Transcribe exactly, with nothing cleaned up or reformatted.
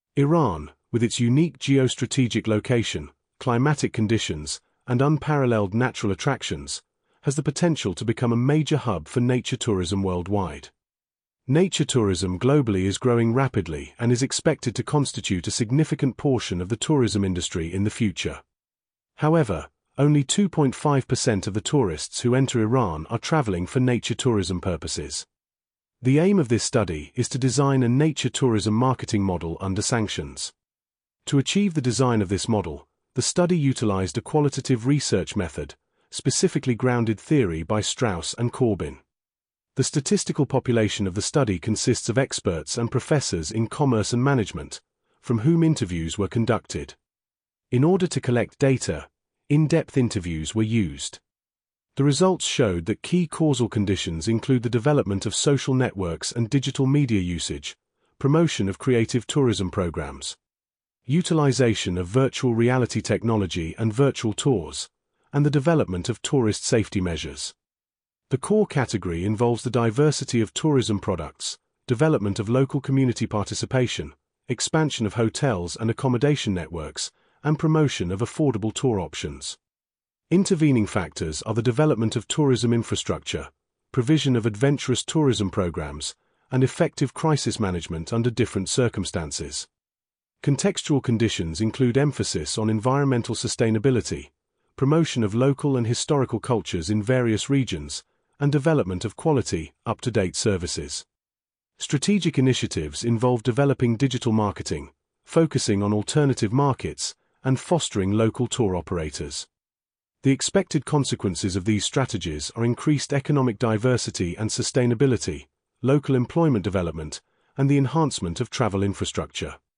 Iran, with its unique geostrategic location, climatic conditions, and unparalleled natural attractions, has the potential to become a major hub for nature tourism worldwide. Nature tourism globally is growing rapidly and is expected to constitute a significant portion of the tourism industry in the future. However, only two point five percent of the tourists who enter Iran are traveling for nature tourism purposes. The aim of this study is to design a nature tourism marketing model under sanctions. To achieve the design of this model, the study utilized a qualitative research method, specifically grounded theory by Strauss and Corbin. The statistical population of the study consists of experts and professors in commerce and management, from whom interviews were conducted. In order to collect data, in-depth interviews were used. The results showed that key causal conditions include the development of social networks and digital media usage, promotion of creative tourism programs, utilization of virtual reality technology and virtual tours, and the development of tourist safety measures. The core category involves the diversity of tourism products, development of local community participation, expansion of hotels and accommodation networks, and promotion of affordable tour options. Intervening factors are the development of tourism infrastructure, provision of adventurous tourism programs, and effective crisis management under different circumstances. Contextual conditions include emphasis on environmental sustainability, promotion of local and historical cultures in various regions, and development of quality, up-to-date services. Strategic initiatives involve developing digital marketing, focusing on alternative markets, and fostering local tour operators. The expected consequences of these strategies are increased economic diversity and sustainability, local employment development, and the enhancement of travel infrastructure.